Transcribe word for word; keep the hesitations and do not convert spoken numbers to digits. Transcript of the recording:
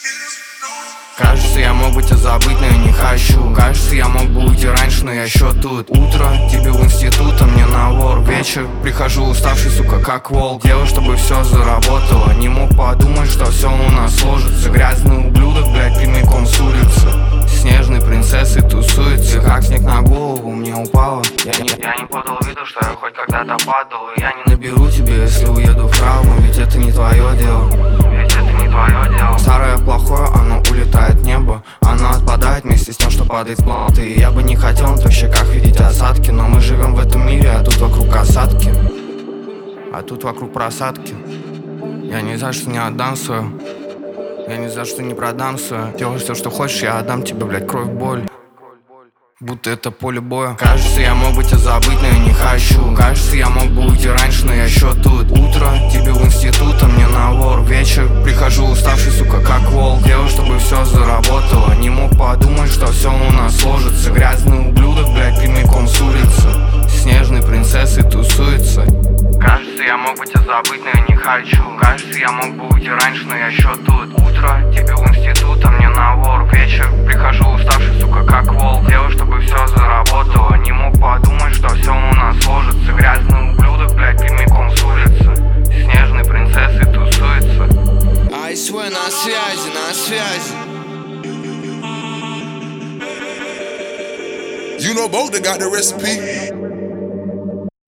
Кажется, я мог бы тебя забыть, но я не хочу. Кажется, я мог бы уйти раньше, но я еще тут. Утро, тебе в институт, а мне на вор. Вечер, прихожу уставший, сука, как волк. Делаю, чтобы все заработало. Не мог подумать, что все у нас сложится. Грязный ублюдок, блядь, прямиком с улицы. Снежной принцессы тусуется, как снег на голову мне упало. Я не, я не подал виду, что я хоть когда-то падал. И я не наберу тебе, если уеду в травму. Ведь это не твое дело. Ведь это не твое дело. Старое плохое, оно улетает в небо. Оно отпадает вместе с тем, что падает с планеты. И я бы не хотел на твоих щеках видеть осадки. Но мы живем в этом мире, а тут вокруг осадки. А тут вокруг просадки. Я ни за что не отдам свое. Я ни за что не продам свое. Делай все, что хочешь, я отдам тебе, блядь, кровь, боль. Будто это поле боя. Кажется, я мог бы тебя забыть, но я не хочу. Кажется, я мог бы уйти раньше, но я еще тут. Утро, тебе в институт, а мне на вор. Вечер, прихожу уставший, сука, как волк. Делаю, чтобы все заработало. Не мог подумать, что все у нас сложится. Грязный ублюдок, блядь, прямиком с улицы. Снежной принцессы тусуется. Кажется, я мог бы тебя забыть, но я не хочу. Кажется, я мог бы уйти раньше, но я еще тут. Утро, тебе в институт, а мне на вор. Вечер, прихожу уставший, сука, как волк. Делаю, чтобы все заработало. Не мог подумать, что все у нас сложится. Грязный ублюдок, блядь, прямиком с улицы. Снежной принцессы тусуется. Айсвэ на связи, на связи. You know both that got the recipe.